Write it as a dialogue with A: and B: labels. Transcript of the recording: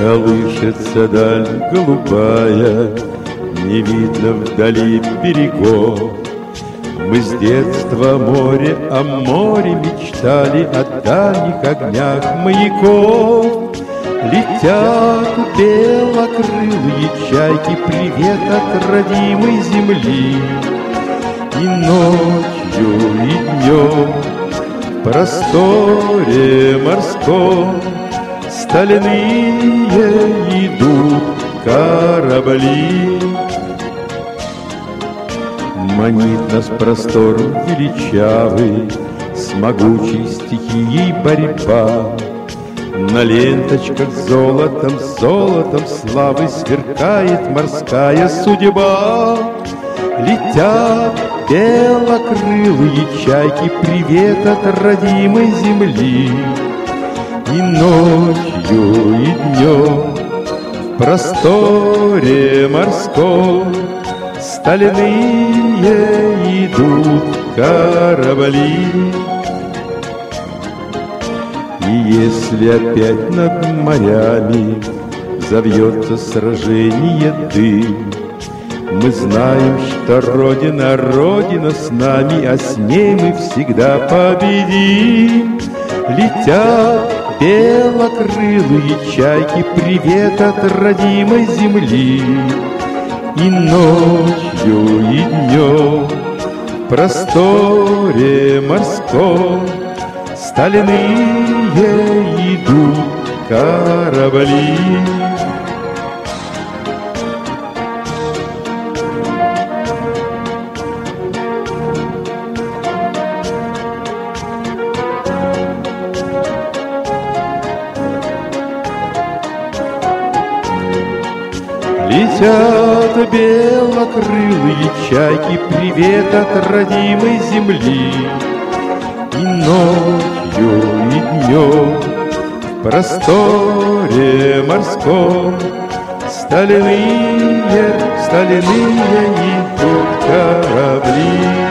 A: Колышется даль голубая, не видно вдали берегов. Мы с детства о море мечтали, о дальних огнях маяков. Летят белокрылые чайки, привет от родимой земли. И ночью, и днем в просторе морском стальные идут корабли. Манит нас простором величавый, с могучей стихией борьба. На ленточках золотом славы сверкает морская судьба. Летят белокрылые чайки, привет от родимой земли. И ночью, и днем в просторе морском стальные идут корабли. И если опять над морями завьется сражение дым, мы знаем, что Родина, Родина с нами, а с ней мы всегда победим. Летят белокрылые чайки, привет от родимой земли. И ночью, и днем в просторе морском стальные идут корабли. Летят белокрылые чайки, привет от родимой земли. И ночью, и днем в просторе морском стальные идут корабли.